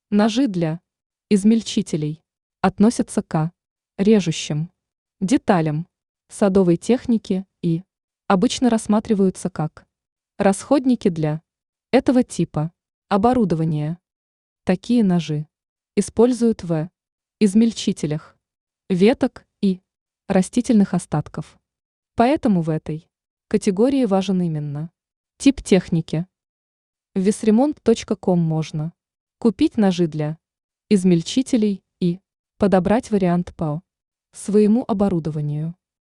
Ножи для измельчителей относятся к режущим деталям садовой техники и обычно рассматриваются как расходники для этого типа оборудования. Такие ножи используют в измельчителях веток и растительных остатков. Поэтому в этой категории важен именно тип техники. В весремонт.ком можно купить ножи для измельчителей и подобрать вариант по своему оборудованию.